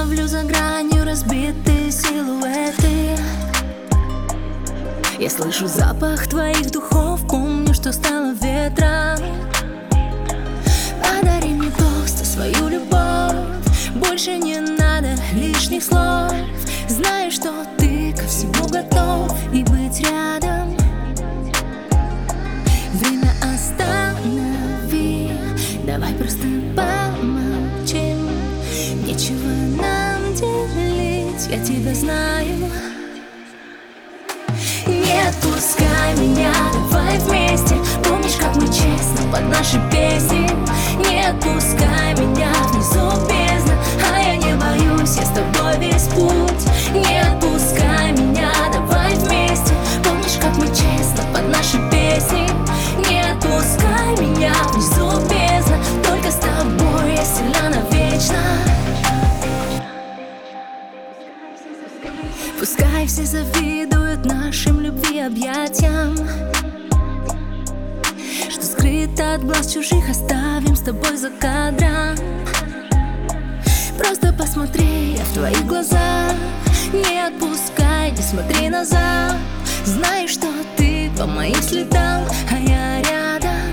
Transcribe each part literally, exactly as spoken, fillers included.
ловлю за гранью разбитые силуэты. Я слышу запах твоих духов, помню, что стало ветром. Подари мне просто свою любовь, больше не надо лишних слов. Знаю, что ты ко всему готов и быть рядом. Время останови, давай просто помолчим. Нечего нам делить, я тебя знаю. Не отпускай меня, давай вместе. Помнишь, как мы честно под наши песни? Не отпускай меня, внизу бездна, а я не боюсь, я с тобой весь путь. Не отпускай меня, давай вместе. Помнишь, как мы честно под наши песни? Не отпускай меня, внизу бездна, только с тобой я сильна навечно. Пускай все завидуют нашим любви объятиям, что скрыто от глаз чужих, оставим с тобой за кадром. Просто посмотри в твои глаза, не отпускай, не смотри назад. Знай, что ты по моим следам, а я рядом.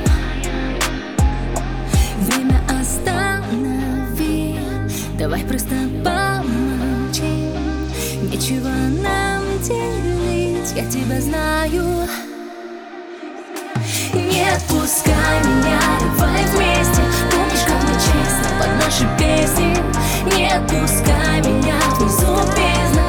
Время останови, давай просто помолчим. Нечего нам делить, я тебя знаю. Не отпускай меня, давай вместе. Помнишь, как мы честно под наши песни? Не отпускай меня, внизу бездна,